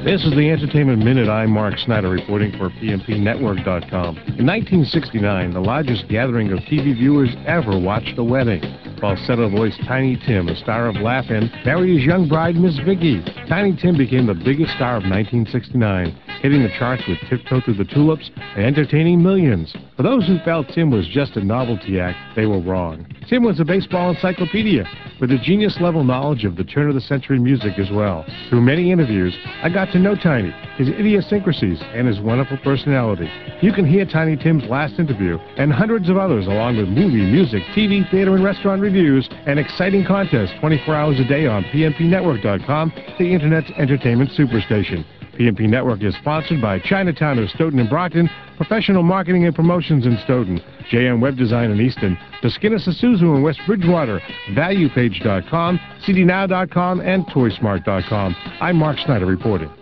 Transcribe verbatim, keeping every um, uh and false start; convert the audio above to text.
This is the Entertainment Minute. I'm Mark Snyder reporting for P M P Network dot com. In nineteen sixty-nine, the largest gathering of T V viewers ever watched a wedding. Falsetto voice Tiny Tim, a star of Laugh-In, married his young bride, Miss Vicky. Tiny Tim became the biggest star of nineteen sixty-nine, hitting the charts with Tiptoe Through the Tulips and entertaining millions. For those who felt Tim was just a novelty act, they were wrong. Tim was a baseball encyclopedia with a genius-level knowledge of the turn-of-the-century music as well. Through many interviews, I got to know Tiny, his idiosyncrasies, and his wonderful personality. You can hear Tiny Tim's last interview and hundreds of others, along with movie, music, T V, theater, and restaurant reviews, and exciting contests twenty-four hours a day on P M P Network dot com, the Internet's entertainment superstation. P M P Network is sponsored by Chinatown of Stoughton and Brockton, Professional Marketing and Promotions in Stoughton, J M Web Design in Easton, Toscana Isuzu in West Bridgewater, Value Page dot com, C D Now dot com, and Toy Smart dot com. I'm Mark Snyder reporting.